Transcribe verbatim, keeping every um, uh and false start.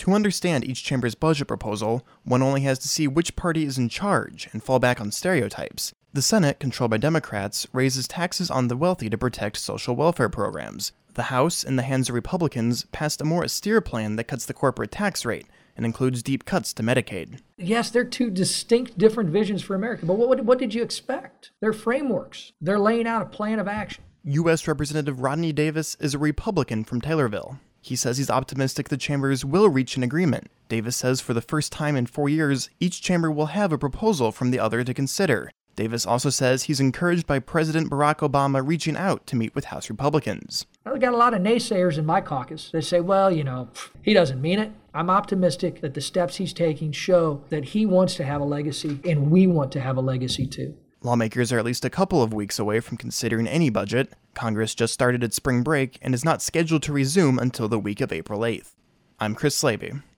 To understand each chamber's budget proposal, one only has to see which party is in charge and fall back on stereotypes. The Senate, controlled by Democrats, raises taxes on the wealthy to protect social welfare programs. The House, in the hands of Republicans, passed a more austere plan that cuts the corporate tax rate and includes deep cuts to Medicaid. Yes, they're two distinct, different visions for America, but what, what did you expect? They're frameworks. They're laying out a plan of action. U S Representative Rodney Davis is a Republican from Taylorville. He says he's optimistic the chambers will reach an agreement. Davis says for the first time in four years, each chamber will have a proposal from the other to consider. Davis also says he's encouraged by President Barack Obama reaching out to meet with House Republicans. I've got a lot of naysayers in my caucus. They say, well, you know, he doesn't mean it. I'm optimistic that the steps he's taking show that he wants to have a legacy, and we want to have a legacy too. Lawmakers are at least a couple of weeks away from considering any budget. Congress just started its spring break and is not scheduled to resume until the week of April eighth. I'm Chris Slavy.